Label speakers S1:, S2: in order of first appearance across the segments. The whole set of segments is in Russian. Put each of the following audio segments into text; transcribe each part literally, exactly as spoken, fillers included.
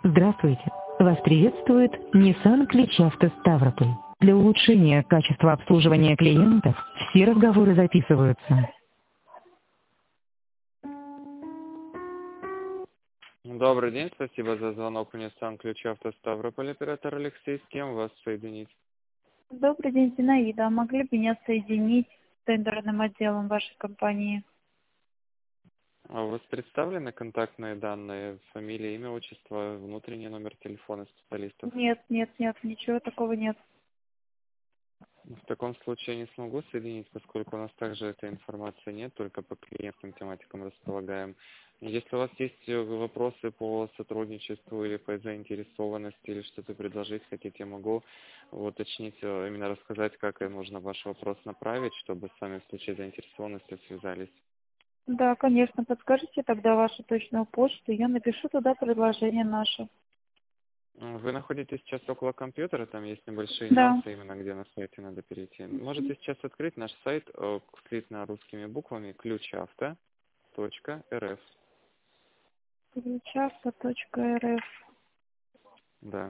S1: Здравствуйте! Вас приветствует Nissan Кличавто Ставрополь. Для улучшения качества обслуживания клиентов все разговоры записываются.
S2: Добрый день, спасибо за звонок. У Nissan Ключавто Ставрополь, оператор Алексей. С кем вас соединить?
S3: Добрый день, Зинаида. А могли бы меня соединить с тендерным отделом вашей компании?
S2: А у вас представлены контактные данные, фамилия, имя, отчество, внутренний номер телефона специалистов?
S3: Нет, нет, нет, ничего такого нет.
S2: В таком случае не смогу соединить, поскольку у нас также этой информации нет, только по клиентским тематикам располагаем. Если у вас есть вопросы по сотрудничеству или по заинтересованности, или что-то предложить хотите, я могу уточнить, именно рассказать, как можно ваш вопрос направить, чтобы с вами в случае заинтересованности связались.
S3: Да, конечно, подскажите тогда вашу точную почту, я напишу туда предложение наше.
S2: Вы находитесь сейчас около компьютера, там есть небольшие
S3: Да.
S2: нюансы, именно где на сайте надо перейти. Можете сейчас открыть наш сайт, э, слитно русскими буквами, ключавто точка эр эф.
S3: Ключавто точка эр эф.
S2: Да.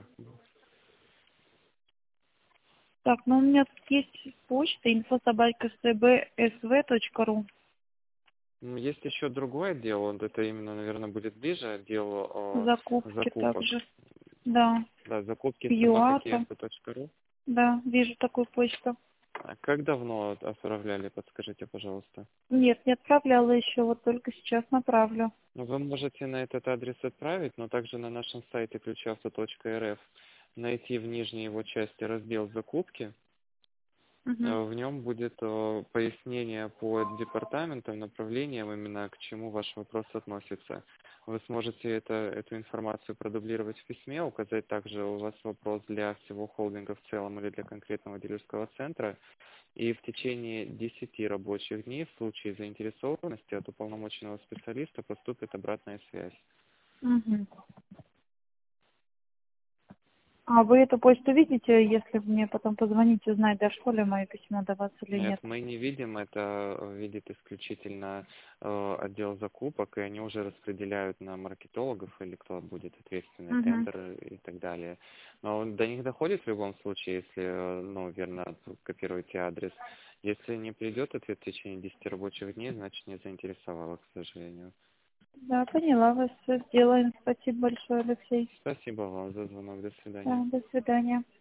S3: Так, ну у меня тут есть почта инфособака эс бэ эс вэ точка ру.
S2: М, Есть еще другой отдел, вот это именно, наверное, будет ближе отделу э,
S3: Закупки
S2: закупок.
S3: также. Да.
S2: Да, закупки собака
S3: Юата.
S2: киевто точка ру.
S3: Да, вижу такую почту.
S2: А как давно отправляли, подскажите, пожалуйста?
S3: Нет, не отправляла еще, вот только сейчас направлю.
S2: Ну, вы можете на этот адрес отправить, но также на нашем сайте ключавто точка эр эф найти в нижней его части раздел «Закупки».
S3: Угу.
S2: Э, В нем будет э, пояснение по департаментам, направлениям, именно к чему ваш вопрос относится. Вы сможете это, эту информацию продублировать в письме, указать также у вас вопрос для всего холдинга в целом или для конкретного дилерского центра. И в течение десяти рабочих дней в случае заинтересованности от уполномоченного специалиста поступит обратная связь.
S3: Угу. А вы эту почту видите, если вы мне потом позвоните, узнать, дошло ли мое письмо до вас или
S2: Нет,
S3: нет?
S2: мы не видим, это видит исключительно э, отдел закупок, и они уже распределяют на маркетологов или кто будет ответственный,
S3: Угу.
S2: тендер и так далее. Но до них доходит в любом случае, если, э, ну, верно копируете адрес. Если не придет ответ в течение десяти рабочих дней, значит не заинтересовало, к сожалению.
S3: Да, поняла вас, все сделаем. Спасибо большое, Алексей.
S2: Спасибо вам за звонок, до свидания.
S3: Да, до свидания.